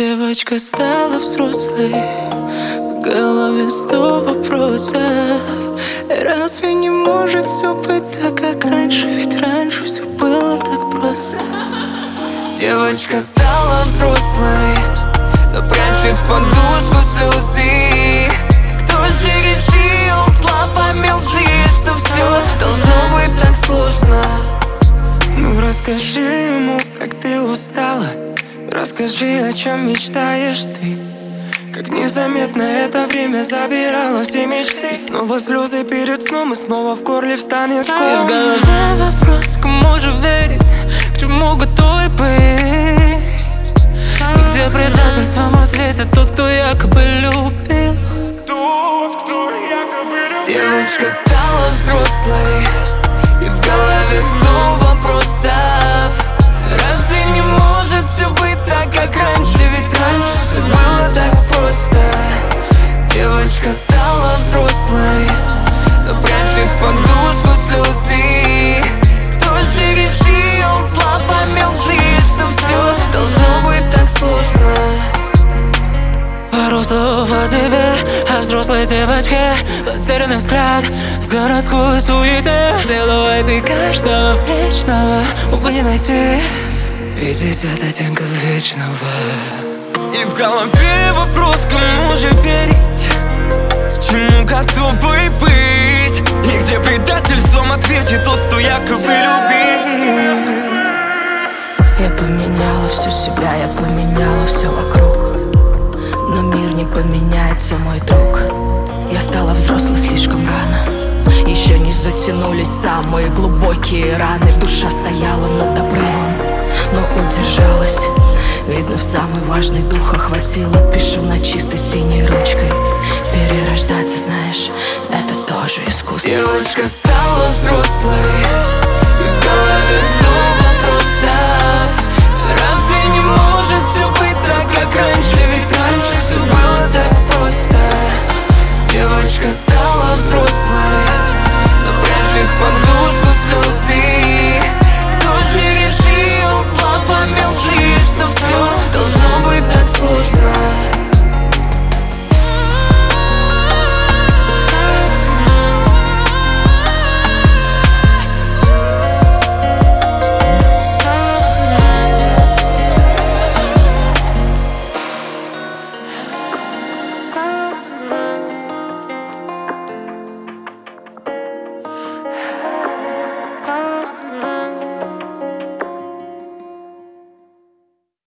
Девочка стала взрослой, в голове 100 вопросов. Разве не может все быть так, как раньше? Ведь раньше все было так просто. Девочка стала взрослой, но прячет в подушку слезы. Кто же решил словами лжи, что все должно быть так сложно? Ну расскажи ему, как ты устала. Расскажи, о чем мечтаешь ты. Как незаметно это время забирало все мечты. Снова слезы перед сном, и снова в горле встанет ком. И в голове вопрос, кому же верить, к чему готовы быть. И где предательством ответит тот, кто якобы любил. Девочка стала взрослой, и в голове 100 вопросов. Разве не может все быть так, как раньше? Ведь раньше все было так просто. Девочка стала взрослой, но прячет в подушку слезы. Кто же решил словами лжи, что все должно быть так сложно? Пару слов о тебе, о взрослой девочке. Потерянный взгляд в городской суете. В силуэте каждого встречного, увы, найти 50 оттенков вечного. И в голове вопрос, кому же верить, чему готовы быть. И где предательством ответит тот, кто якобы любил. Я поменяла всю себя, я поменяла все вокруг. Но мир не поменяется, мой друг. Я стала взрослой слишком рано. Еще не затянулись самые глубокие раны. Душа стояла над обрывом, но удержалась. Видно, в самый важный дух охватило. Пишу на чистой синей ручкой. Перерождаться, знаешь, это тоже искусство. Девочка стала взрослой, и в голове 100 вопросов. Разве не может